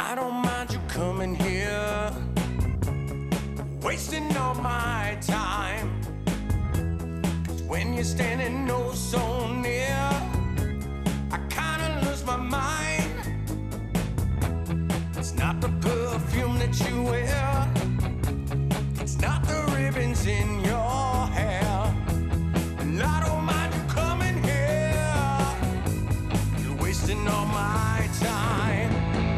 I don't mind you coming here, wasting all my time. 'Cause when you're standing oh so near, I kinda lose my mind. It's not the perfume that you wear, it's not the ribbons in your hair. And I don't mind you coming here, you're wasting all my time.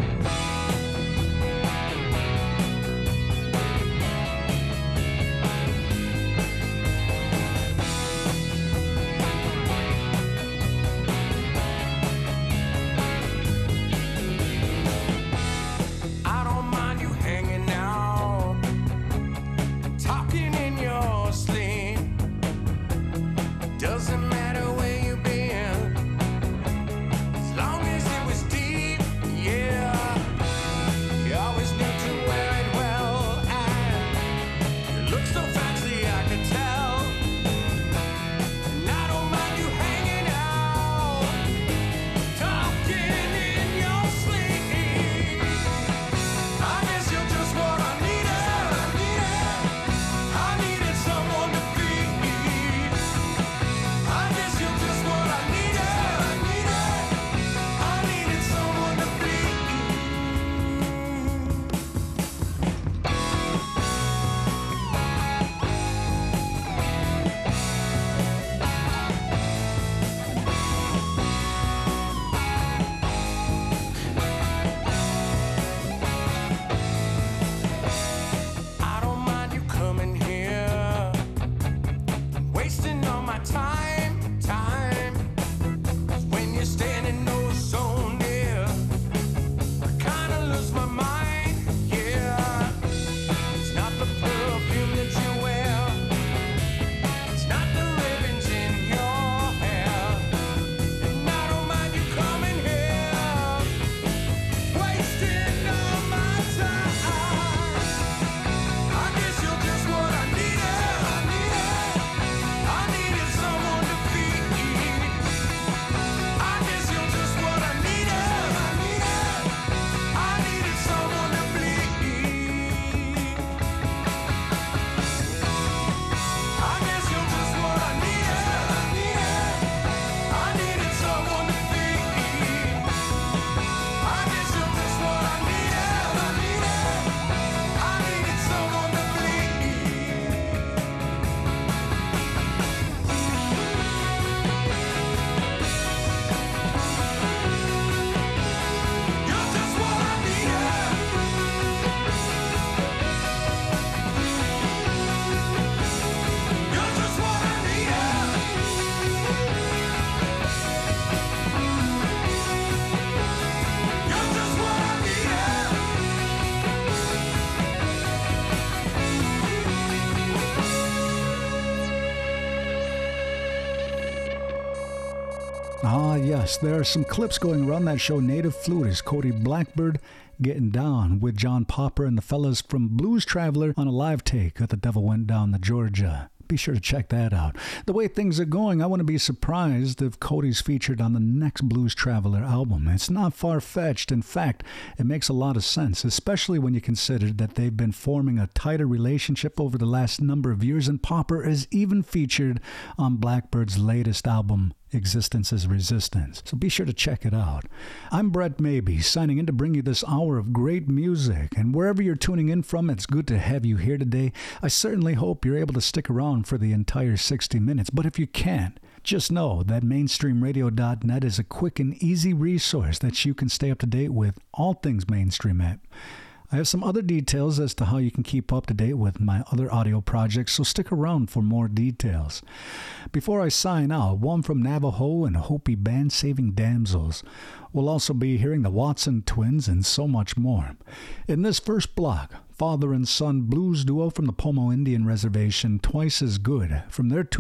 Yes, there are some clips going around that show. Native flutist Cody Blackbird getting down with John Popper and the fellas from Blues Traveler on a live take at The Devil Went Down to Georgia. Be sure to check that out. The way things are going, I wouldn't be surprised if Cody's featured on the next Blues Traveler album. It's not far-fetched. In fact, it makes a lot of sense, especially when you consider that they've been forming a tighter relationship over the last number of years, and Popper is even featured on Blackbird's latest album, Existence is Resistance. So be sure to check it out. I'm Brett Maybe, signing in to bring you this hour of great music. And wherever you're tuning in from, it's good to have you here today. I certainly hope you're able to stick around for the entire 60 minutes. But if you can't, just know that mainstreamradio.net is a quick and easy resource that you can stay up to date with all things mainstream at. I have some other details as to how you can keep up to date with my other audio projects, so stick around for more details. Before I sign out, one from Navajo and Hopi band Saving Damsels. We'll also be hearing the Watson Twins and so much more. In this first block, father and son blues duo from the Pomo Indian Reservation, Twice as Good, from their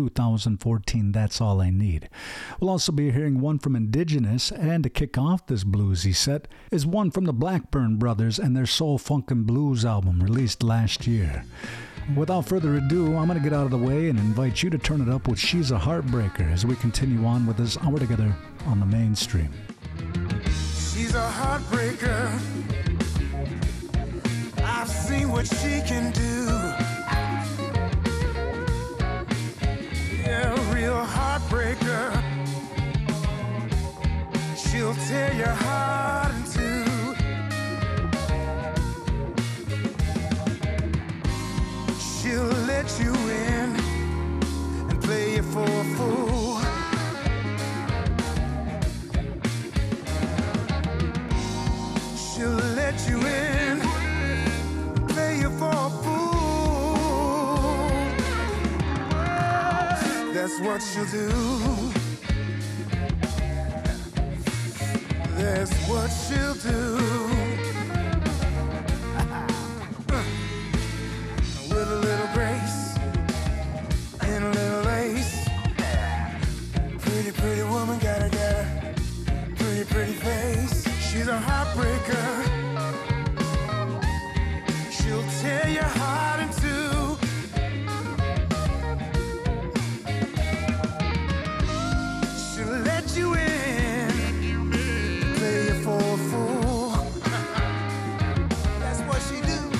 2014 That's All I Need. We'll also be hearing one from Indigenous, and to kick off this bluesy set is one from the Blackburn Brothers and their Soul Funk and Blues album released last year. Without further ado, I'm going to get out of the way and invite you to turn it up with She's a Heartbreaker as we continue on with this hour together on the mainstream. She's a heartbreaker. what she can do. Yeah, a real heartbreaker. She'll tear your heart in two. She'll let you in and play you for a fool. She'll let you in, play you for a fool. That's what she'll do. That's what she'll do. With a little grace and a little lace. Pretty, pretty woman, got a pretty, pretty face. She's a heartbreaker. She'll tear your heart in two. She'll let you in, play you for a fool. That's what she do.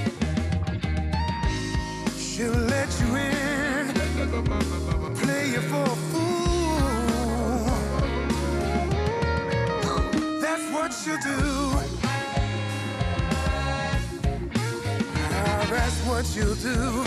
She'll let you in, play you for a fool. That's what she'll do. Ah, that's what she'll do.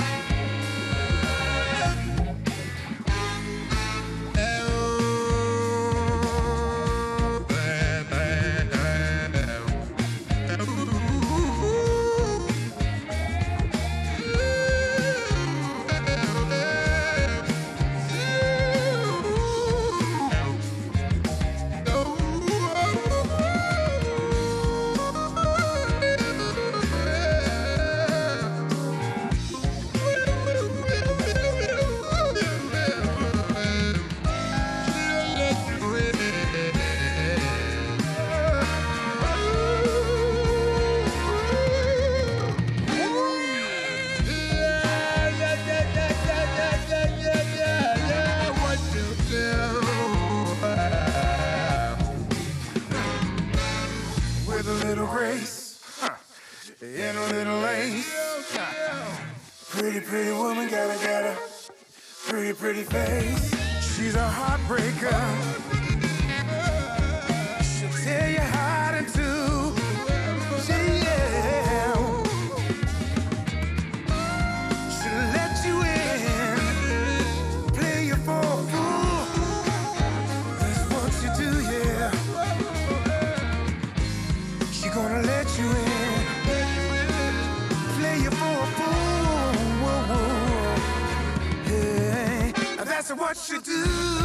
Pretty face, she's a heartbreaker. She'll tear your heart in two. Yeah. She'll let you in, play you for a fool. That's what you do, yeah. She gonna let you in, play you for a fool. Whoa, whoa. Yeah. That's what you do.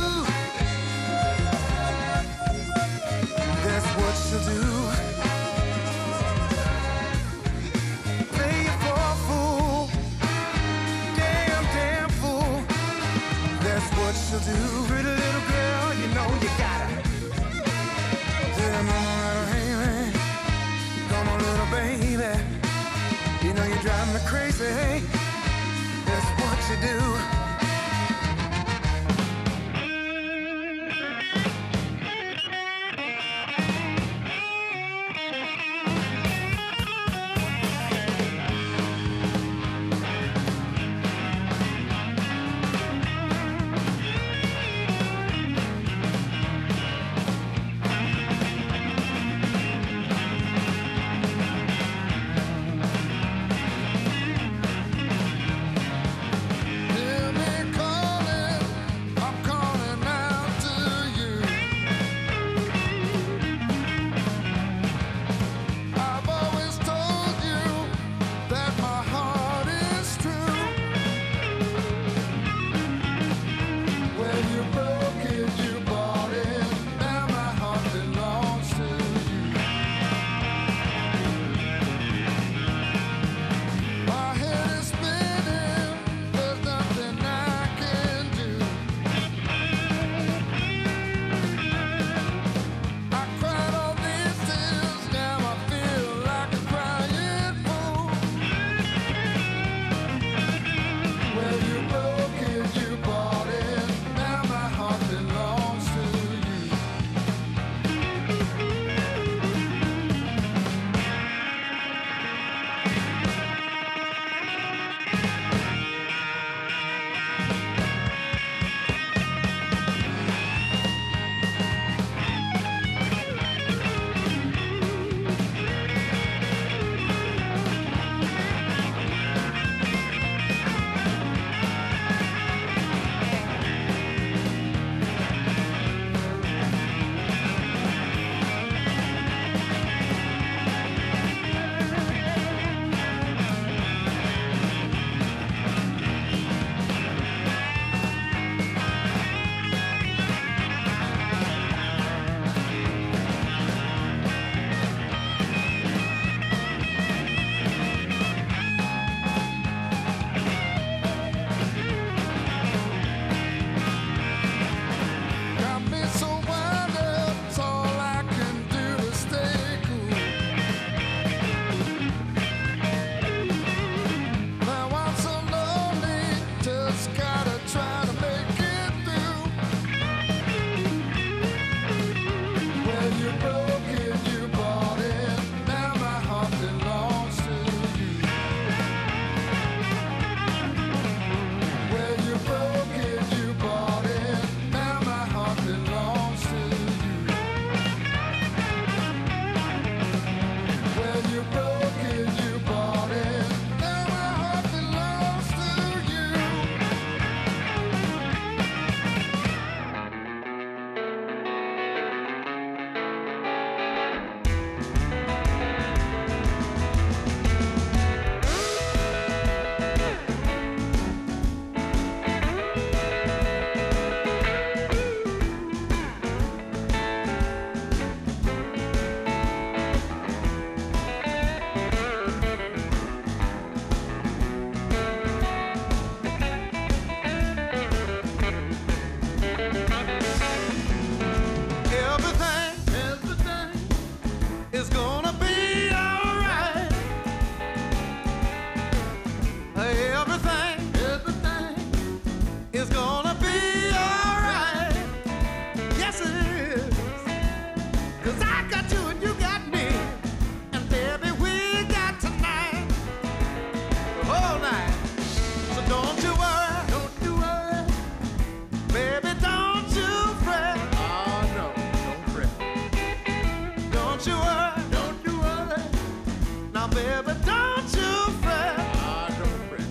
That's what she'll do. Play you for a fool. Damn, damn fool. That's what she'll do. Pretty little girl, you know you gotta. Damn, hey, come on, little baby. You know you drive me crazy. That's what you do. Yeah. baby, don't you fret. Don't fret.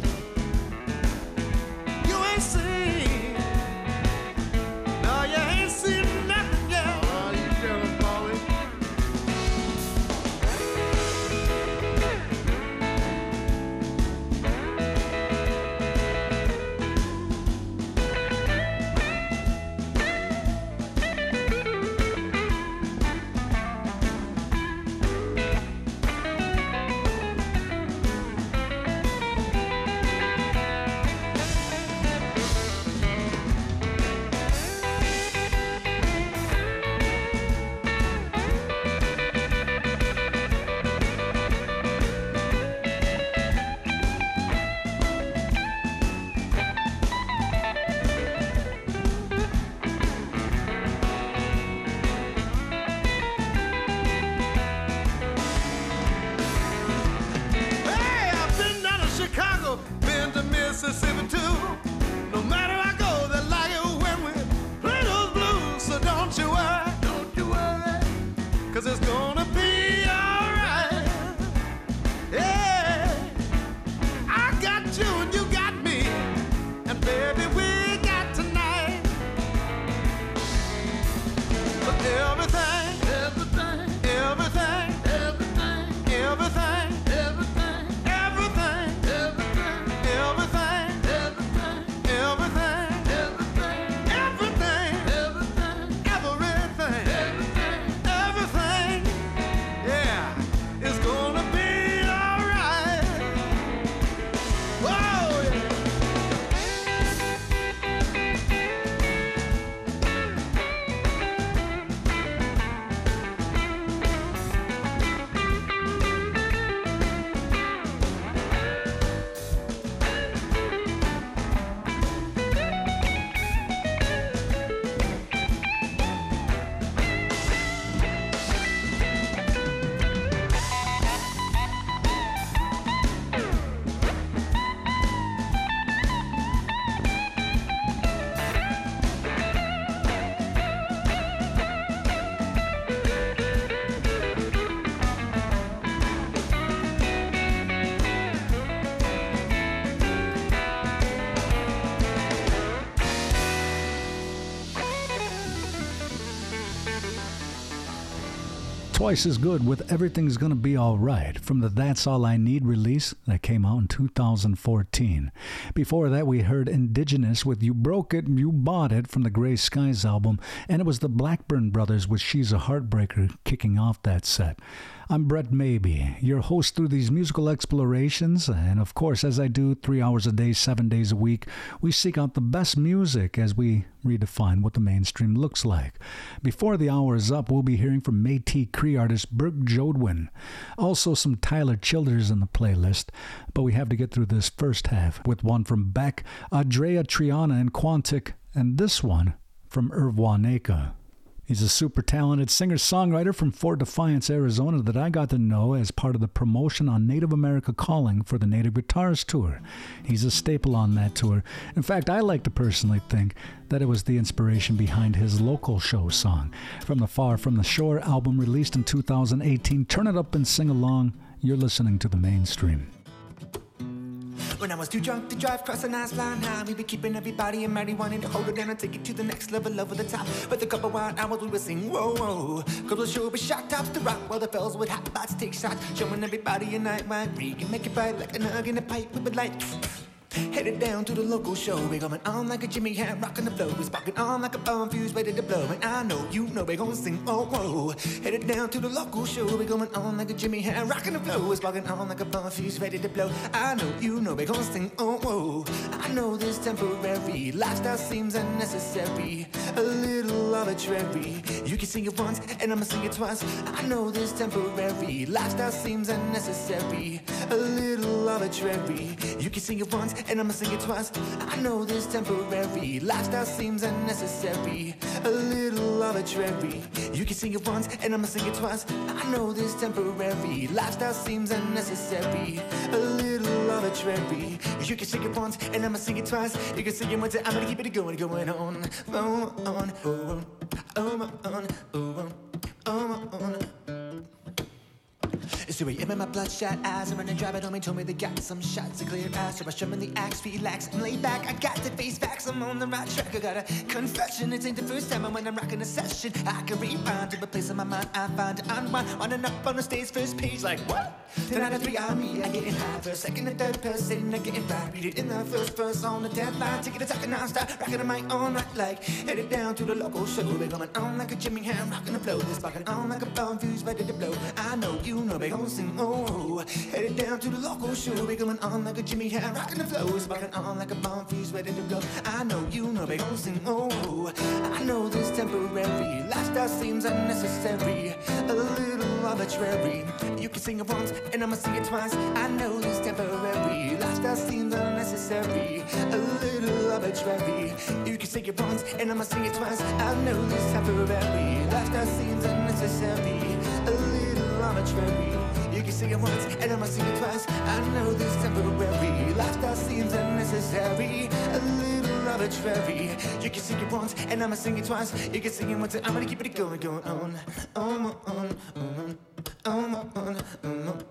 You ain't seen, no, you ain't seen nothing yet. Oh, you jealous, Polly. Mississippi too. No matter I go, they like it when we play those blues. So don't you worry, 'cause it's gonna be alright. Yeah, I got you and you got me, and baby we got tonight. But everything, everything, everything, everything, everything. Twice as good with Everything's Gonna Be Alright from the That's All I Need release that came out in 2014. Before that, we heard Indigenous with You Broke It, You Bought It from the Gray Skies album, and it was the Blackburn Brothers with She's a Heartbreaker kicking off that set. I'm Brett Maybe, your host through these musical explorations, and of course, as I do 3 hours a day, 7 days a week, we seek out the best music as we redefine what the mainstream looks like. Before the hour is up, we'll be hearing from Métis Cree artist Burke Jodwin. Also some Tyler Childers in the playlist, but we have to get through this first half with one from Beck, Adrea Triana and Quantic, and this one from Irv Waneka. He's a super talented singer-songwriter from Fort Defiance, Arizona that I got to know as part of the promotion on Native America Calling for the Native Guitars Tour. He's a staple on that tour. In fact, I like to personally think that it was the inspiration behind his local show song. From the Far From the Shore album released in 2018, Turn It Up and Sing Along, you're listening to The Mainstream. When I was too drunk to drive across a nice line high, we be keeping everybody in mind, wanting to hold it down and take it to the next level over the top. With a couple wild hours we would sing whoa whoa. Couple of show with shock tops to rock, while the fellas with hot spots take shots, showing everybody a night wide. We can make it bright like a nug in a pipe with a light. Headed down to the local show, we going on like a Jimmy Hat, rocking the flow. We sparking on like a bomb fuse, ready to blow. And I know, you know, we gonna sing, oh, whoa. Headed down to the local show, we going on like a Jimmy Hat, rocking the flow. We sparking on like a bomb fuse, ready to blow. I know, you know, we gonna sing, oh, whoa. I know this temporary lifestyle seems unnecessary, a little arbitrary. You can sing it once, and I'ma sing it twice. I know this temporary lifestyle seems unnecessary, a little arbitrary. You can sing it once, and I'ma sing it twice. I know this temporary lifestyle seems unnecessary, a little arbitrary. You can sing it once, and I'ma sing it twice. I know this temporary lifestyle seems unnecessary, a little arbitrary. You can sing it once, and I'ma sing it twice. You can sing it once, and I'm gonna keep it going on. So we in my bloodshot eyes, I'm running dry, but homie told me they got some shots to clear out. So I shove in the axe, relax, and lay back. I got to face facts, I'm on the right track. I got a confession, it ain't the first time when I'm rocking a session. I can rewind to a place in my mind, I find to unwind. Winding up on the stage, first page, like what? 10 out of 3 on me, I getting high for a second and third person, I getting right. Read it in the first verse on the deadline, take it a second, I'll start rocking on my own right, like headed down to the local show. We're going on like a Jimmy Ham, rocking the flow, this rocking on like a bomb fuse, ready to blow. I know you know, they gon' sing, oh, headed down to the local show. We're going on like a Jimmy Ham, rocking the flow, it's rocking on like a bomb fuse, ready to blow. I know you know, they gon' sing, oh, I know this temporary lifestyle seems unnecessary, a little arbitrary. You can sing it once and I'ma sing it twice. I know this temporary lifestyle seems unnecessary, a little arbitrary. You can sing it once and I'ma sing it twice. I know this temporary lifestyle seems unnecessary, a little arbitrary. You can sing it once and I'ma sing it twice. I know this temporary lifestyle seems unnecessary, a little arbitrary. You can sing it once and I'ma sing it twice. You can sing it once and I'm gonna keep it going, going on, on, on, on, on, on, on, on.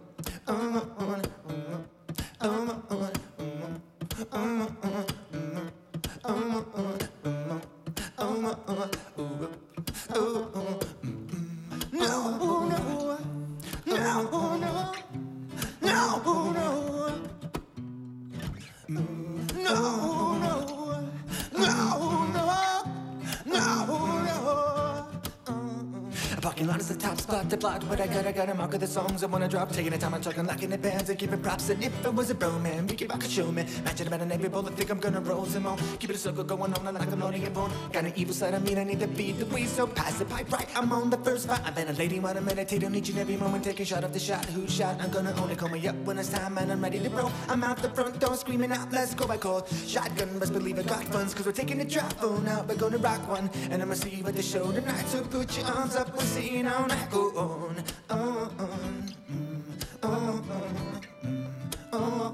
Parking lot is the top spot to plot, but I gotta mark of the songs I wanna drop. Taking the time I'm talking like in advance and giving props. And if it was a bro, man, we could rock a show, man. Matching about an every bowl, I think I'm gonna roll some more. Keep it a circle going on like I'm loading a bone. Got an evil side of me, I need to feed the way, so pass the pipe right. I'm on the first fight. I've been a lady, wanna meditate on each and every moment. Taking shot of the shot, who's shot? I'm gonna only call me up when it's time and I'm ready to roll. I'm out the front door screaming out, let's go. I call shotgun, best believe I got funds, cause we're taking the drop phone out. We're gonna rock one, and I'ma see you at the show tonight. So put your arms up, we're seeing all night. Go on, on, on, on, on,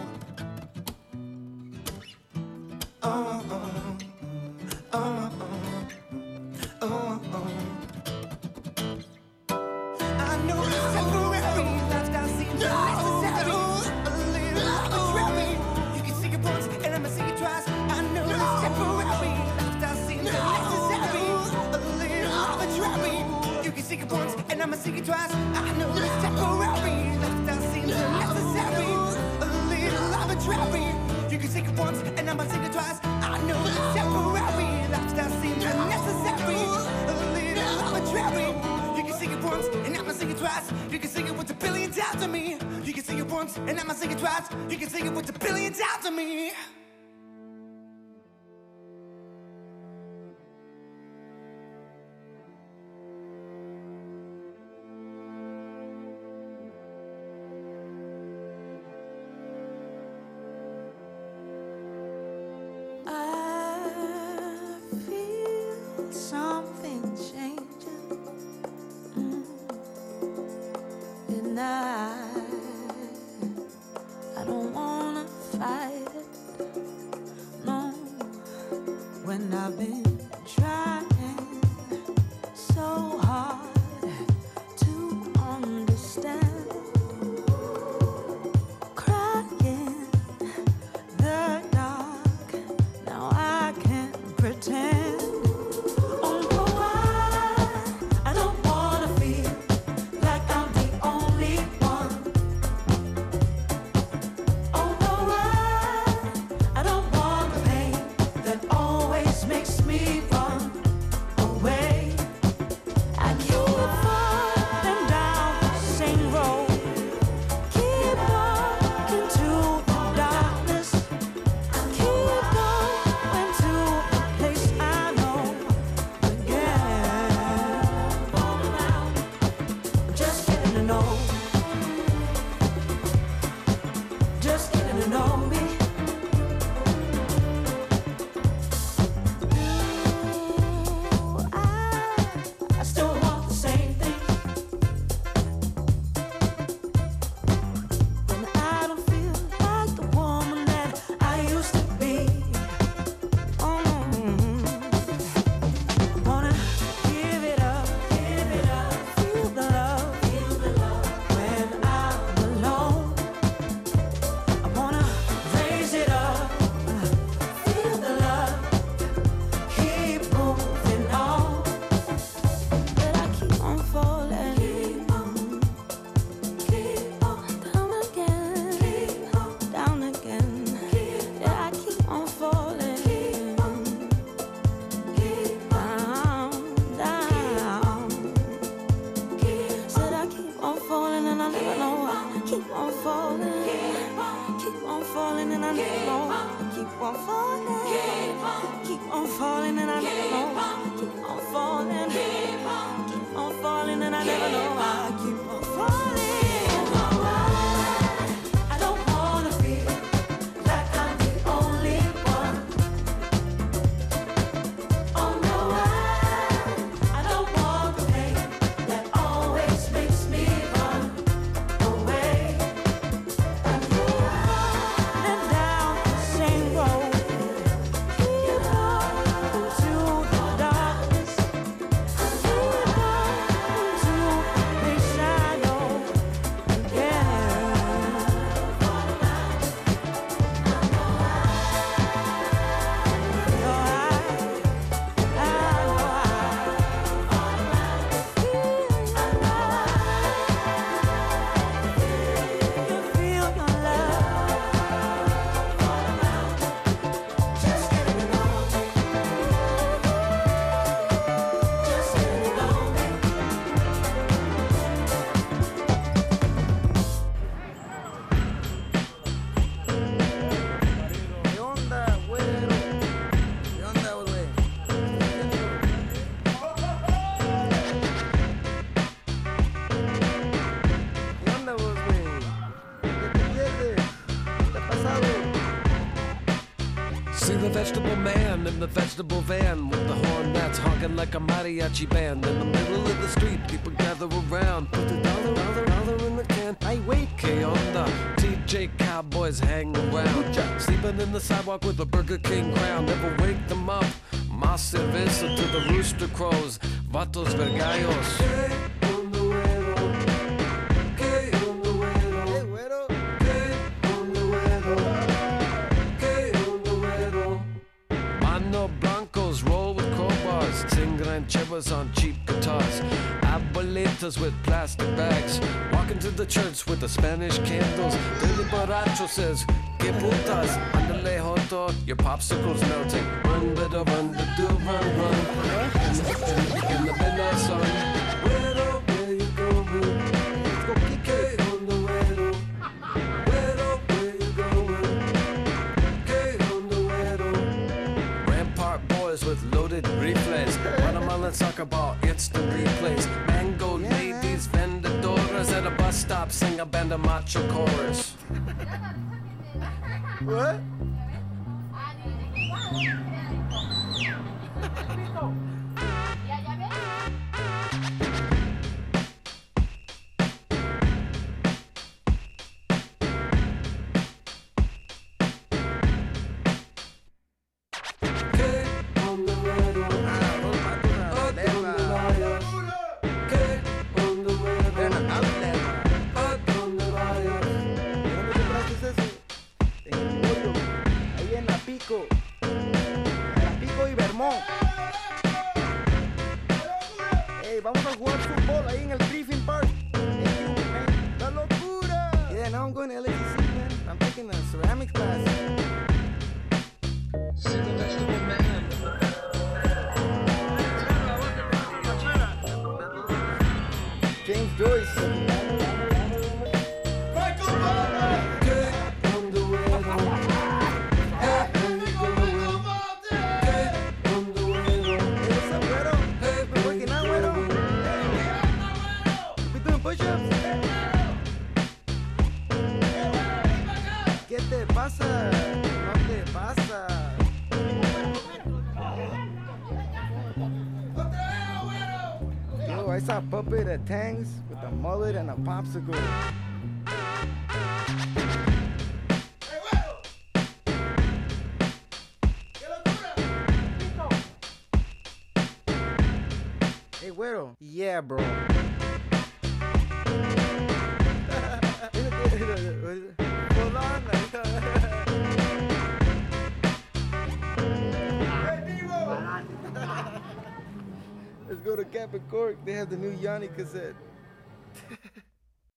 I know it's temporary, lifestyle seems unnecessary, a little arbitrary. You can sing it once and I'ma sing it twice. I know it's temporary, lifestyle seems unnecessary, a little arbitrary. You can sing it once and I'ma sing it twice. I know it's temporary, lifestyle seems unnecessary, a little arbitrary. You can sing it once and I'ma sing it twice. I know it's temporary, lifestyle seems unnecessary, a little arbitrary. You can sing it once and I'ma sing it twice. You can sing it with a billion times to me. You can sing it once and I'ma sing it twice. You can sing it with a billion times to me. I don't wanna fight it, no. When I've been trying so hard to understand, crying the dark, now I can't pretend. Makes me run. keep on falling, keep on falling, and I never know. I keep on falling, keep on falling, and I never know. Keep on falling, keep on falling, and I never know. I keep on falling. I don't wanna feel like I'm the only one. Oh no, I don't want the pain that always makes me run away. I'm running down the same road, keep on to the darkness, keep on to the shadow again. ¿Qué onda, güero? ¿Qué onda, güey? ¿Qué onda, vos, güey? ¿Qué te pierdes? ¿Qué te ha pasado? See the vegetable man in the vegetable van with the horn that's honking like a mariachi band. In the middle of the street, people gather around. Put the dollar in the can. Ay, güey. Que onda? TJ Cowboys hang around. Sleeping in the sidewalk with a Burger King crown. Never wake them up. Más cerveza to the rooster crows. Vatos vergallos. Hey, güero. Mano Blancos roll with crowbars, sing rancheras on cheap guitars, abuelitas with plastic bags, walking to the church with the Spanish candles. Billy Borracho says, que putas, andale joto, your popsicle's melting. Run, better run, do run. In the midnight sun, güero, where you going? Let's go kick it on the güero. Güero, where you going? Que on the güero. Rampart boys with loaded reflex. Watermelon soccer ball, instant replays. Mango ladies, vendedoras at a bus stop, sing a band of macho chorus. What? Que on the güero. Ah, dos vatos a la leva. Que on the güero. Ven acá, leva. ¿A dónde vayas? ¿Dónde compraste eso? En el bollo. Ahí en la Pico. En la Pico y Vermont. Ey, vamos a jugar fútbol ahí en el Griffin Park. Hey, you, man. ¡La locura! Yeah, now I'm going to LACC, man. I'm taking a ceramics class. See the vegetable man. James Joyce. Que on the güero. Hey, where you going? Que on the güero. Hey, what's up, güero? Hey, Been working out, güero? You been doing push-ups? ¿Qué te pasa? No te pasa. Yo, I saw Puppet at Tang's with a mullet and a popsicle. Hey, güero. Yeah, bro. Hold on. Let's go to Cap and Cork. They have the new Yanni cassette.